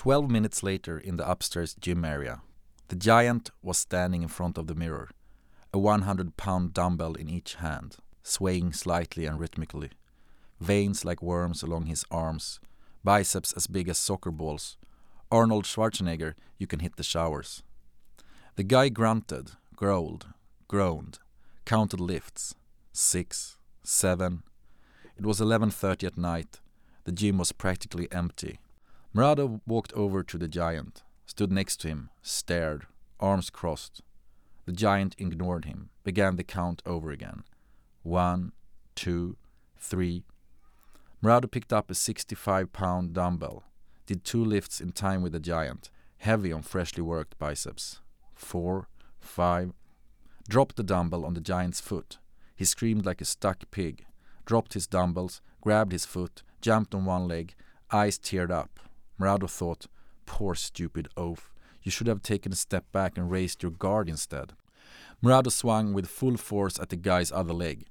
12 minutes later in the upstairs gym area, the giant was standing in front of the mirror, a 100-pound dumbbell in each hand, swaying slightly and rhythmically. Veins like worms along his arms, biceps as big as soccer balls. Arnold Schwarzenegger, you can hit the showers. The guy grunted, growled, groaned, counted lifts. 6, 7. It was 11:30 at night. The gym was practically empty. Murado walked over to the giant, stood next to him, stared, arms crossed. The giant ignored him, began the count over again. 1, 2, 3. Murado picked up a 65-pound dumbbell, did 2 lifts in time with the giant, heavy on freshly worked biceps. 4, 5. Dropped the dumbbell on the giant's foot. He screamed like a stuck pig, dropped his dumbbells, grabbed his foot, jumped on one leg, eyes teared up. Murado thought, poor stupid oaf, you should have taken a step back and raised your guard instead. Murado swung with full force at the guy's other leg.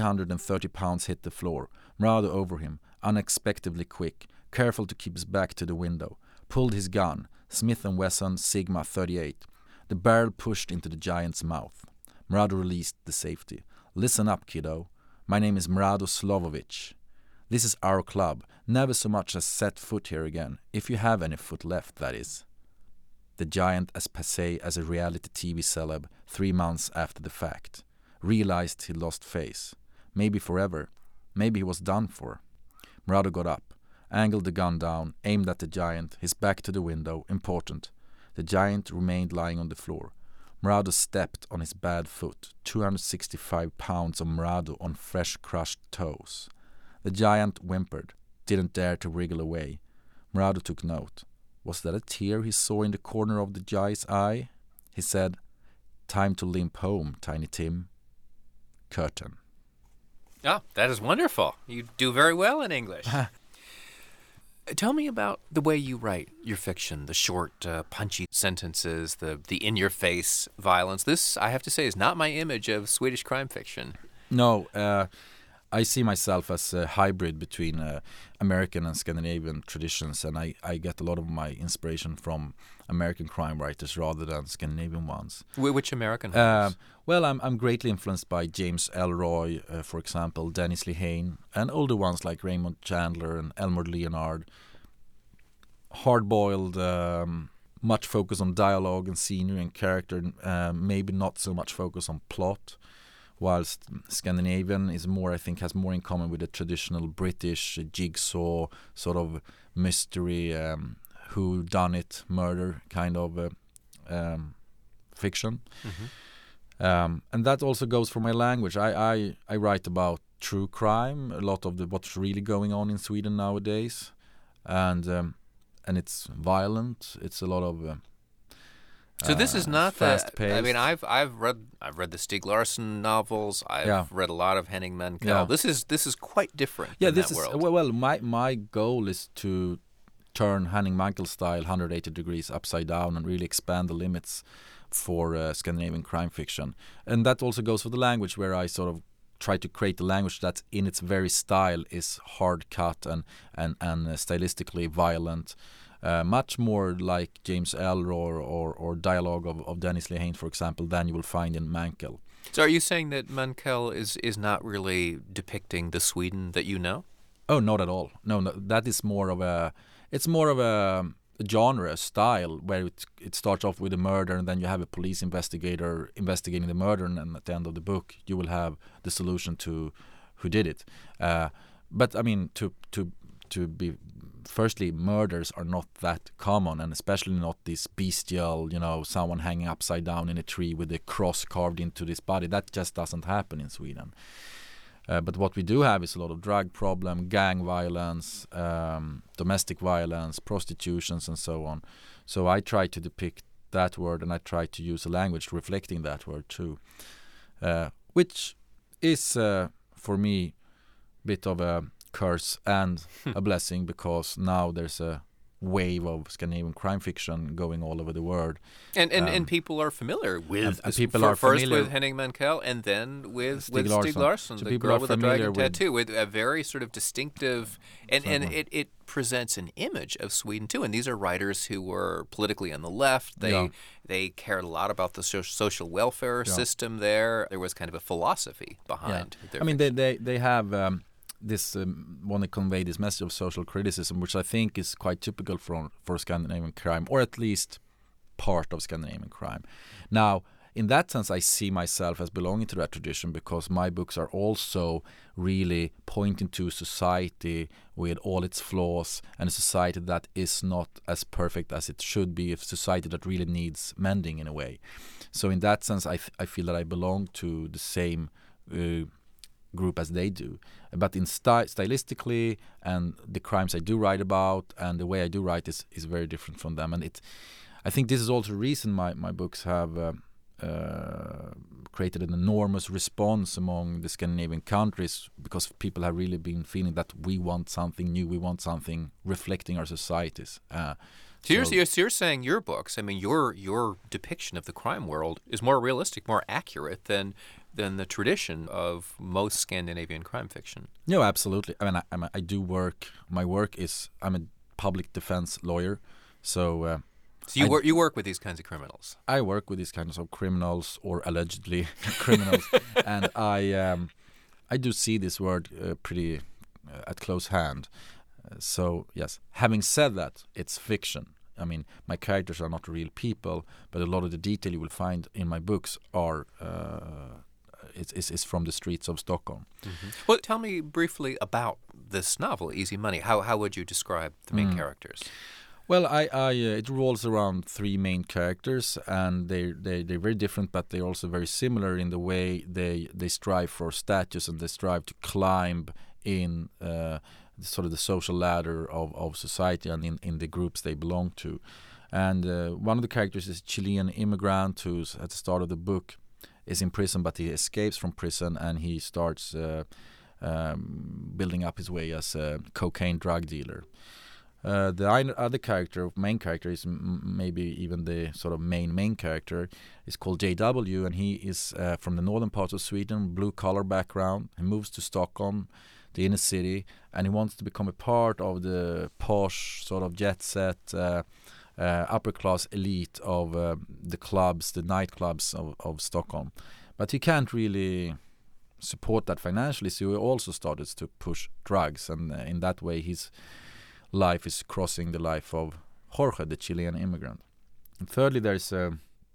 330 pounds hit the floor. Murado over him, unexpectedly quick, careful to keep his back to the window. Pulled his gun, Smith & Wesson Sigma 38. The barrel pushed into the giant's mouth. Murado released the safety. Listen up, kiddo. My name is Murado Slavovic. This is our club. Never so much as set foot here again. If you have any foot left, that is. The giant, as passé as a reality TV celeb 3 months after the fact, realized he'd lost face. Maybe forever. Maybe he was done for. Murado got up, angled the gun down, aimed at the giant, his back to the window, important. The giant remained lying on the floor. Murado stepped on his bad foot, 265 pounds of Murado on fresh crushed toes. The giant whimpered, didn't dare to wriggle away. Murado took note. Was that a tear he saw in the corner of the guy's eye? He said, time to limp home, Tiny Tim. Curtain. Oh, that is wonderful. You do very well in English. Tell me about the way you write your fiction, the short, punchy sentences, the in-your-face violence. This, I have to say, is not my image of Swedish crime fiction. No, I see myself as a hybrid between American and Scandinavian traditions, and I get a lot of my inspiration from American crime writers rather than Scandinavian ones. Which American writers? Well, I'm greatly influenced by James Ellroy, for example, Dennis Lehane, and older ones like Raymond Chandler and Elmore Leonard. Hard-boiled, much focus on dialogue and scenery and character, maybe not so much focus on plot. Whilst Scandinavian is more, I think, has more in common with the traditional British jigsaw sort of mystery, who done it, murder kind of fiction. Mm-hmm. And that also goes for my language. I write about true crime, a lot of what's really going on in Sweden nowadays, and it's violent. It's a lot of so this is not fast-paced. I mean, I've read the Stieg Larsson novels. I've read a lot of Henning Mankell. Yeah. This is quite different. Yeah, this is world. Well. My goal is to turn Henning Mankell style 180 degrees upside down and really expand the limits for Scandinavian crime fiction. And that also goes for the language, where I sort of try to create a language that, in its very style, is hard cut and stylistically violent. Much more like James Ellroy or dialogue of Dennis Lehane, for example, than you will find in Mankell. So are you saying that Mankell is not really depicting the Sweden that you know? Oh, not at all. No, that is more of a genre, a style, where it starts off with a murder, and then you have a police investigator investigating the murder, and at the end of the book you will have the solution to who did it. But I mean, to be firstly, murders are not that common, and especially not this bestial, someone hanging upside down in a tree with a cross carved into this body. That just doesn't happen in Sweden. But what we do have is a lot of drug problem, gang violence, domestic violence, prostitutions, and so on. So I try to depict that word, and I try to use a language reflecting that word too, which is, for me, a bit of a curse and a blessing, because now there's a wave of Scandinavian crime fiction going all over the world. And people are familiar with and people are first familiar with Henning Mankell and then with Stieg Larsson. Larsson, So the people girl are with the familiar dragon with- tattoo, with a very sort of distinctive, and it presents an image of Sweden too. And these are writers who were politically on the left. They cared a lot about the social welfare system there. There was kind of a philosophy behind their I mean, fiction. they have this want to convey this message of social criticism, which I think is quite typical for Scandinavian crime, or at least part of Scandinavian crime. Now, in that sense, I see myself as belonging to that tradition because my books are also really pointing to a society with all its flaws and a society that is not as perfect as it should be, a society that really needs mending in a way. So in that sense, I feel that I belong to the same group as they do. But in stylistically and the crimes I do write about and the way I do write is very different from them. And I think this is also the reason my books have created an enormous response among the Scandinavian countries, because people have really been feeling that we want something new, we want something reflecting our societies. So you're saying your books, I mean, your depiction of the crime world is more realistic, more accurate than the tradition of most Scandinavian crime fiction. No, absolutely. I mean, I do work. My work is I'm a public defense lawyer, so. So you work with these kinds of criminals. I work with these kinds of criminals, or allegedly criminals, and I do see this word pretty at close hand. So yes, having said that, it's fiction. I mean, my characters are not real people, but a lot of the detail you will find in my books are is from the streets of Stockholm. Mm-hmm. Well, tell me briefly about this novel, Easy Money. How would you describe the main characters? Well, it revolves around three main characters, and they're very different, but they're also very similar in the way they strive for status and they strive to climb in sort of the social ladder of society and in the groups they belong to. And one of the characters is a Chilean immigrant who's at the start of the book is in prison, but he escapes from prison and he starts building up his way as a cocaine drug dealer. The other character, main character, is maybe even the sort of main character, is called JW, and he is from the northern part of Sweden, blue-collar background. He moves to Stockholm, the inner city, and he wants to become a part of the posh, sort of jet-set, upper-class elite of the clubs, the nightclubs of Stockholm. But he can't really support that financially, so he also started to push drugs, and in that way his life is crossing the life of Jorge, the Chilean immigrant. And thirdly, there's a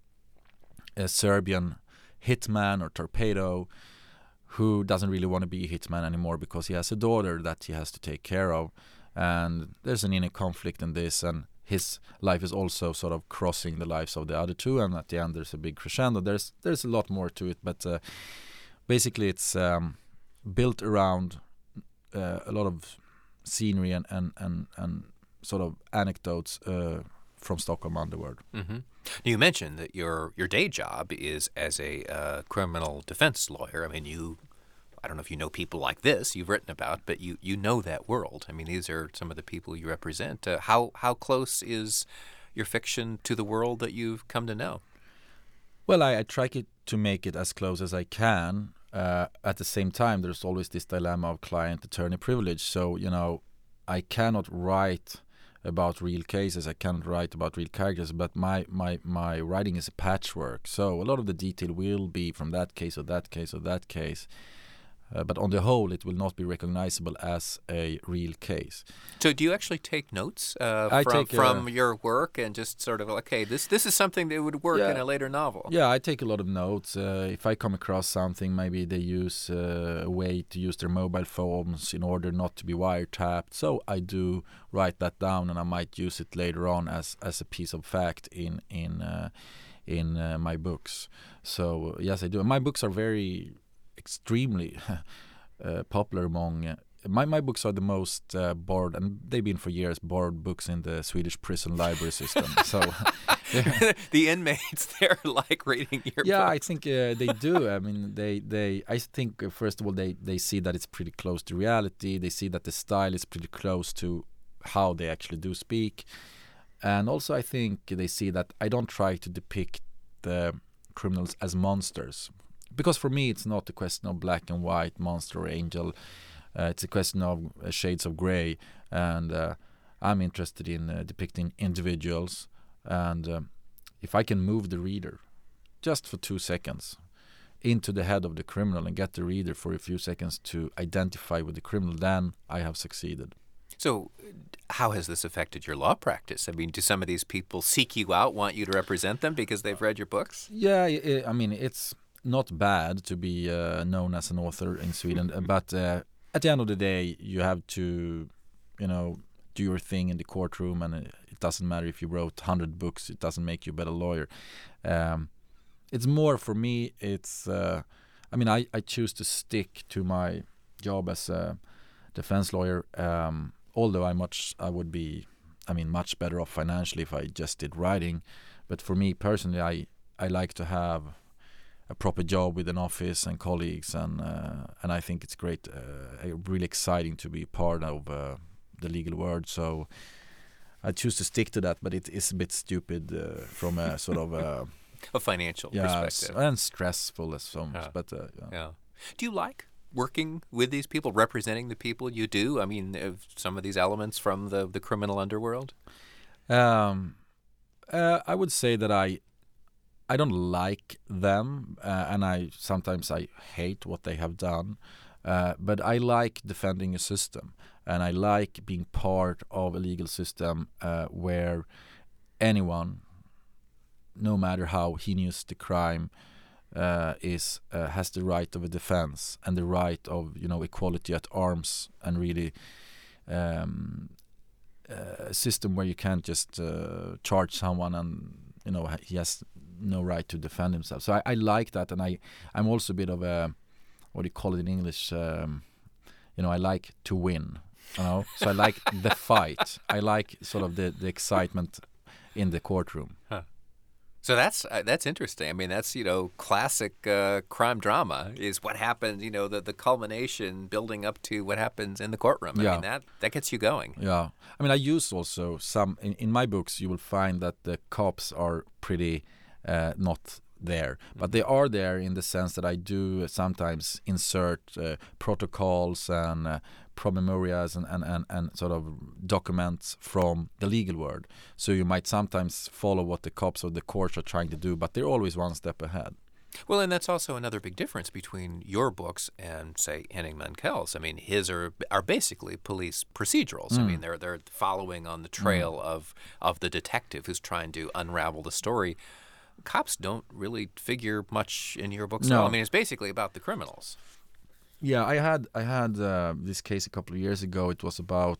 Serbian hitman or torpedo who doesn't really want to be a hitman anymore because he has a daughter that he has to take care of, and there's an inner conflict in this, and his life is also sort of crossing the lives of the other two, and at the end there's a big crescendo. There's a lot more to it, but basically it's built around a lot of scenery and sort of anecdotes from Stockholm underworld. Mm-hmm. You mentioned that your day job is as a criminal defense lawyer. I mean, I don't know if you know people like this you've written about, but you know that world. I mean, these are some of the people you represent. How close is your fiction to the world that you've come to know? Well, I try to make it as close as I can. At the same time, there's always this dilemma of client-attorney privilege. So, I cannot write about real cases. I cannot write about real characters, but my writing is a patchwork. So a lot of the detail will be from that case or that case or that case. But on the whole, it will not be recognizable as a real case. So do you actually take notes from your work and just sort of, okay, this is something that would work in a later novel? Yeah, I take a lot of notes. If I come across something, maybe they use a way to use their mobile phones in order not to be wiretapped. So I do write that down, and I might use it later on as a piece of fact in my books. So yes, I do. My books are extremely popular among my books are the most borrowed, and they've been for years, borrowed books in the Swedish prison library system. So the inmates, they're like reading your book. I think they do. I mean, I think first of all they see that it's pretty close to reality. They see that the style is pretty close to how they actually do speak. And also I think they see that I don't try to depict the criminals as monsters. Because for me it's not a question of black and white, monster or angel. It's a question of shades of gray. And I'm interested in depicting individuals. And if I can move the reader just for 2 seconds into the head of the criminal and get the reader for a few seconds to identify with the criminal, then I have succeeded. So how has this affected your law practice? I mean, do some of these people seek you out, want you to represent them because they've read your books? Yeah, I mean, it's not bad to be known as an author in Sweden, but at the end of the day, you have to, do your thing in the courtroom, and it doesn't matter if you wrote 100 books, it doesn't make you a better lawyer. It's more for me, I choose to stick to my job as a defense lawyer, although I would be much better off financially if I just did writing. But for me personally, I like to have a proper job with an office and colleagues, and I think it's great, really exciting to be part of the legal world. So I choose to stick to that, but it is a bit stupid from a sort of a financial perspective, and stressful as so much. Yeah. But yeah. Do you like working with these people, representing the people you do? I mean, some of these elements from the criminal underworld? I would say that I don't like them, and I sometimes hate what they have done. But I like defending a system, and I like being part of a legal system where anyone, no matter how heinous the crime has the right of a defense and the right of equality at arms, and really a system where you can't just charge someone and he has no right to defend himself. So I like that, and I'm also a bit of a, what do you call it in English? I like to win. So I like the fight. I like sort of the excitement in the courtroom. Huh. So that's interesting. I mean, that's classic crime drama is what happens. The culmination building up to what happens in the courtroom. Yeah. I mean, that gets you going. Yeah. I mean, I use also some in my books. You will find that the cops are pretty not there, but they are there in the sense that I do sometimes insert protocols and promemorias and sort of documents from the legal world. So you might sometimes follow what the cops or the courts are trying to do, but they're always one step ahead. Well, and that's also another big difference between your books and, say, Henning Mankell's. I mean, his are basically police procedurals. I mean, they're following on the trail of the detective who's trying to unravel the story. Cops don't really figure much in your books at all. I mean, it's basically about the criminals. Yeah, I had this case a couple of years ago. It was about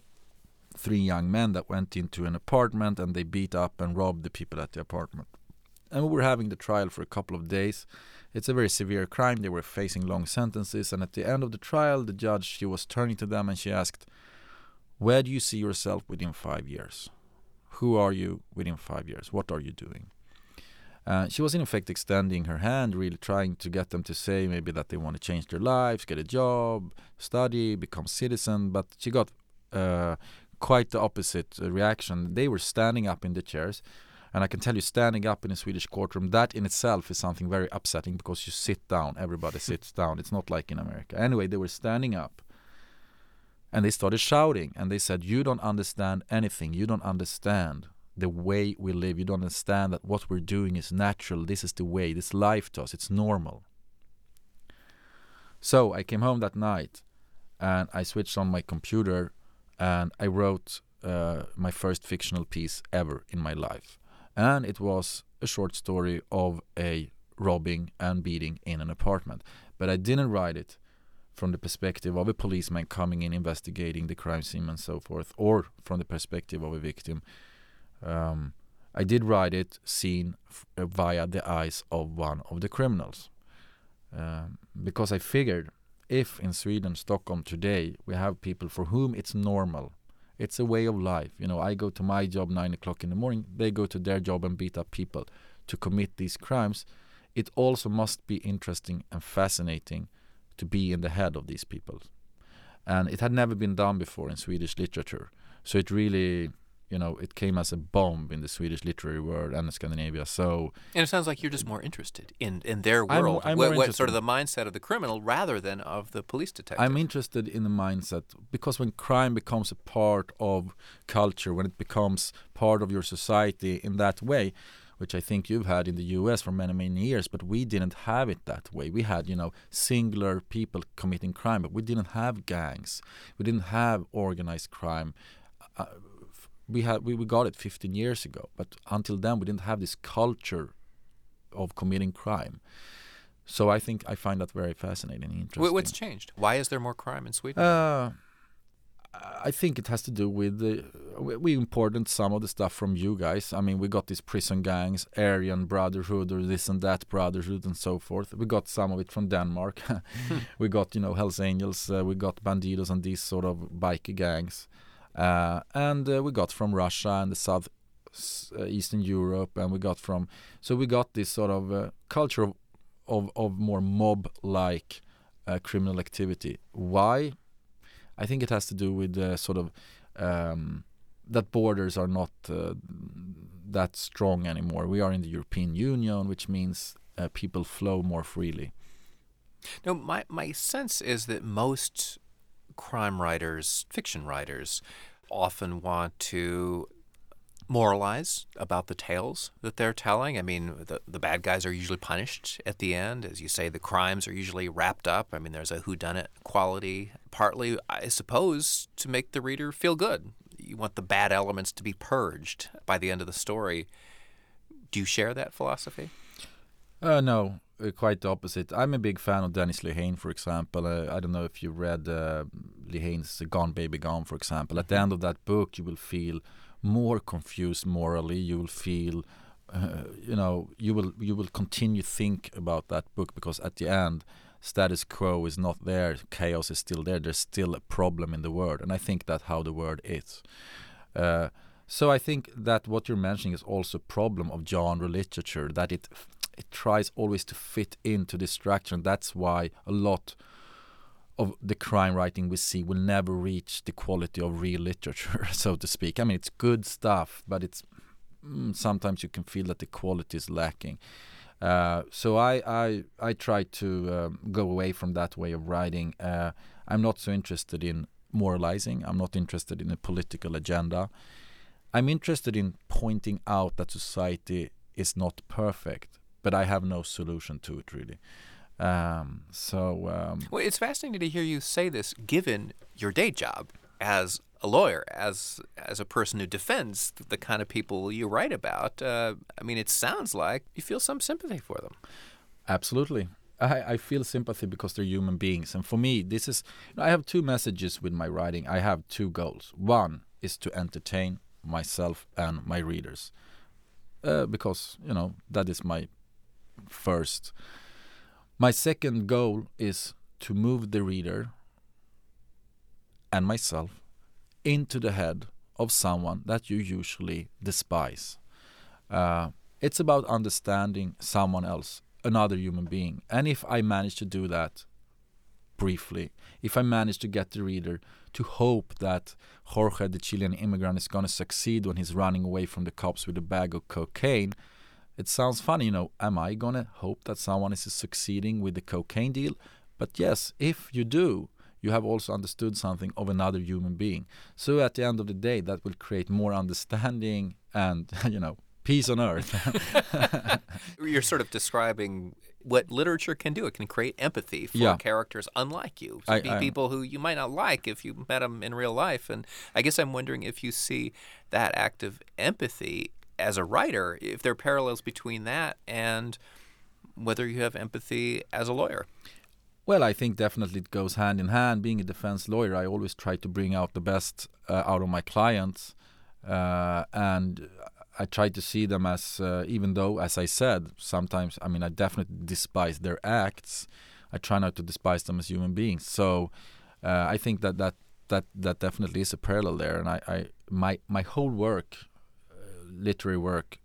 3 young men that went into an apartment and they beat up and robbed the people at the apartment. And we were having the trial for a couple of days. It's a very severe crime. They were facing long sentences. And at the end of the trial, the judge, she was turning to them and she asked, "Where do you see yourself within 5 years? Who are you within 5 years? What are you doing?" She was in effect extending her hand, really trying to get them to say maybe that they want to change their lives, get a job, study, become citizen. But she got quite the opposite reaction. They were standing up in the chairs. And I can tell you, standing up in a Swedish courtroom, that in itself is something very upsetting because you sit down. Everybody sits down. It's not like in America. Anyway, they were standing up. And they started shouting. And they said, "You don't understand anything. You don't understand the way we live. You don't understand that what we're doing is natural. This is the way. This life to us. It's normal." So I came home that night and I switched on my computer and I wrote my first fictional piece ever in my life. And it was a short story of a robbing and beating in an apartment. But I didn't write it from the perspective of a policeman coming in, investigating the crime scene and so forth, or from the perspective of a victim. I did write it seen via the eyes of one of the criminals. Because I figured if in Sweden, Stockholm today, we have people for whom it's normal, it's a way of life. I go to my job 9 o'clock in the morning, they go to their job and beat up people to commit these crimes. It also must be interesting and fascinating to be in the head of these people. And it had never been done before in Swedish literature. So it really, it came as a bomb in the Swedish literary world and Scandinavia. So, and it sounds like you're just more interested in their I'm world, more what interested. sort of the mindset of the criminal rather than of the police detective. I'm interested in the mindset, because when crime becomes a part of culture, when it becomes part of your society in that way, which I think you've had in the US for many, many years, but we didn't have it that way. We had, singular people committing crime, but we didn't have gangs. We didn't have organized crime. We got it 15 years ago, but until then we didn't have this culture of committing crime. So I find that very fascinating and interesting. What's changed? Why is there more crime in Sweden? I think it has to do with we imported some of the stuff from you guys. I mean, we got these prison gangs, Aryan Brotherhood, or this and that Brotherhood, and so forth. We got some of it from Denmark. We got Hells Angels. We got Bandidos and these sort of biker gangs. And we got from Russia and the South Eastern Europe, and we got this sort of culture of more mob-like criminal activity. Why? I think it has to do with sort of that borders are not that strong anymore. We are in the European Union, which means people flow more freely. No, my sense is that most crime writers, fiction writers, often want to moralize about the tales that they're telling. I mean, the bad guys are usually punished at the end. As you say, the crimes are usually wrapped up. I mean, there's a whodunit quality, partly, I suppose, to make the reader feel good. You want the bad elements to be purged by the end of the story. Do you share that philosophy? No. Quite the opposite. I'm a big fan of Dennis Lehane, for example. I don't know if you read Lehane's Gone Baby Gone, for example. At the end of that book, you will feel more confused morally. You will feel, you will continue to think about that book, because at the end, status quo is not there. Chaos is still there. There's still a problem in the world, and I think that's how the world is. So I think that what you're mentioning is also a problem of genre literature, that it tries always to fit into this structure, and that's why a lot of the crime writing we see will never reach the quality of real literature, so to speak. I mean, it's good stuff, but it's sometimes you can feel that the quality is lacking. So I try to go away from that way of writing. I'm not so interested in moralizing. I'm not interested in a political agenda. I'm interested in pointing out that society is not perfect, but I have no solution to it, really. Well, it's fascinating to hear you say this, given your day job as a lawyer, as a person who defends the kind of people you write about. I mean, it sounds like you feel some sympathy for them. Absolutely. I feel sympathy because they're human beings. And for me, this is... I have two messages with my writing. I have two goals. One is to entertain myself and my readers. Because, that is my first. My second goal is to move the reader and myself into the head of someone that you usually despise. It's about understanding someone else, another human being. And if I manage to do that briefly, if I manage to get the reader to hope that Jorge, the Chilean immigrant, is going to succeed when he's running away from the cops with a bag of cocaine, it sounds funny, am I going to hope that someone is succeeding with the cocaine deal? But yes, if you do, you have also understood something of another human being. So at the end of the day, that will create more understanding and, peace on earth. You're sort of describing what literature can do. It can create empathy for characters unlike you. People who you might not like if you met them in real life. And I guess I'm wondering if you see that act of empathy as a writer, if there are parallels between that and whether you have empathy as a lawyer. Well, I think definitely it goes hand in hand. Being a defense lawyer, I always try to bring out the best out of my clients. And I try to see them as, even though, as I said, sometimes, I definitely despise their acts. I try not to despise them as human beings. So I think that definitely is a parallel there. And my whole work, literary work,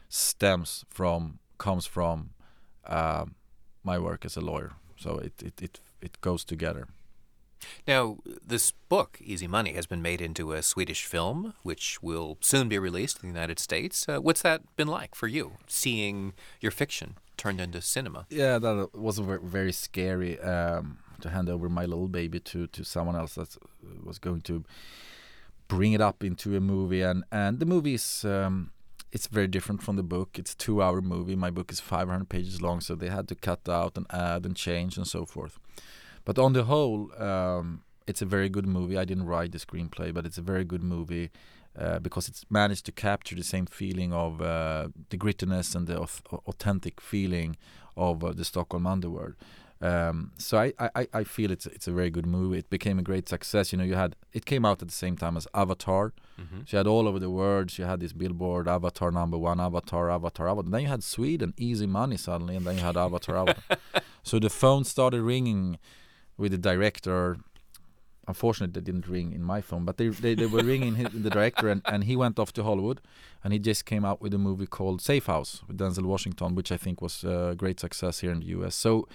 comes from my work as a lawyer. So it goes together. Now, this book, Easy Money, has been made into a Swedish film, which will soon be released in the United States. What's that been like for you, seeing your fiction turned into cinema? Yeah, that was very scary, to hand over my little baby to someone else that was going to bring it up into a movie. And the movie is, it's very different from the book. It's a 2-hour movie. My book is 500 pages long, so they had to cut out and add and change and so forth. But on the whole, it's a very good movie. I didn't write the screenplay, but it's a very good movie because it's managed to capture the same feeling of the grittiness and the authentic feeling of the Stockholm underworld. So I feel it's a very good movie. It became a great success. You know, it came out at the same time as Avatar. Mm-hmm. So you had all over the world. You had this billboard, Avatar #1, Avatar. And then you had Sweden, Easy Money suddenly, and then you had Avatar. So the phone started ringing with the director. Unfortunately, they didn't ring in my phone, but they were ringing the director, and he went off to Hollywood, and he just came out with a movie called Safe House with Denzel Washington, which I think was a great success here in the U.S. So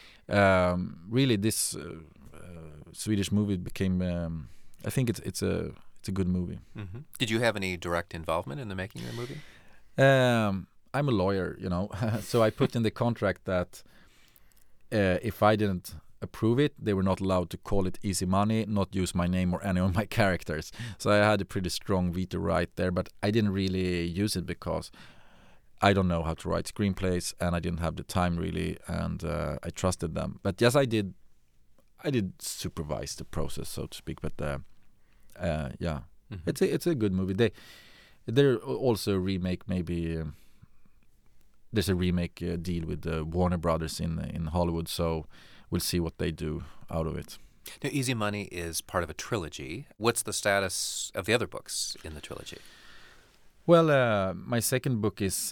really, this Swedish movie became. I think it's a good movie. Mm-hmm. Did you have any direct involvement in the making of the movie? I'm a lawyer, you know, so I put in the contract that if I didn't approve it, they were not allowed to call it Easy Money, not use my name or any of my characters. So I had a pretty strong veto right there, but I didn't really use it because I don't know how to write screenplays, and I didn't have the time really, and I trusted them. But yes, I did supervise the process, so to speak. But yeah, mm-hmm. It's a good movie. They're also a remake. Maybe there's a remake deal with Warner Brothers in Hollywood, so we'll see what they do out of it. Now, Easy Money is part of a trilogy. What's the status of the other books in the trilogy? Well, my second book is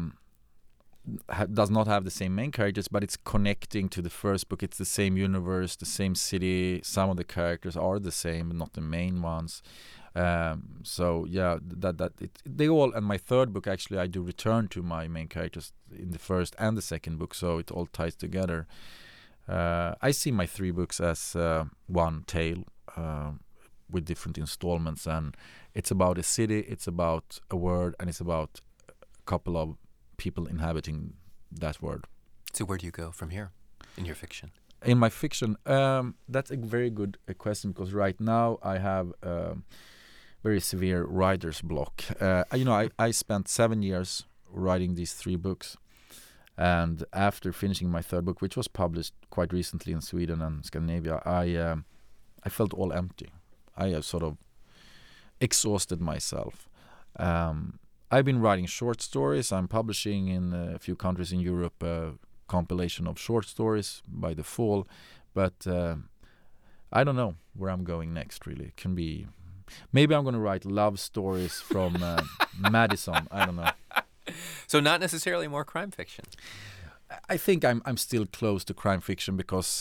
does not have the same main characters, but it's connecting to the first book. It's the same universe, the same city. Some of the characters are the same, but not the main ones. So yeah, they all. And my third book, actually, I do return to my main characters in the first and the second book, so it all ties together. I see my 3 books as one tale with different installments, and it's about a city, it's about a world, and it's about a couple of people inhabiting that world. So where do you go from here in your fiction? In my fiction, that's a very good question, because right now I have very severe writer's block. I spent 7 years writing these 3 books. And after finishing my third book, which was published quite recently in Sweden and Scandinavia, I felt all empty. I sort of exhausted myself. I've been writing short stories. I'm publishing in a few countries in Europe a compilation of short stories by the fall. But I don't know where I'm going next, really. It can be... Maybe I'm going to write love stories from Madison. I don't know. So not necessarily more crime fiction. I think I'm still close to crime fiction because,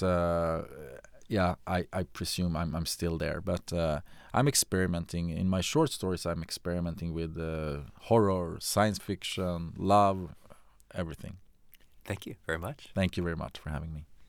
I presume I'm still there. But I'm experimenting. In my short stories, I'm experimenting with horror, science fiction, love, everything. Thank you very much. Thank you very much for having me.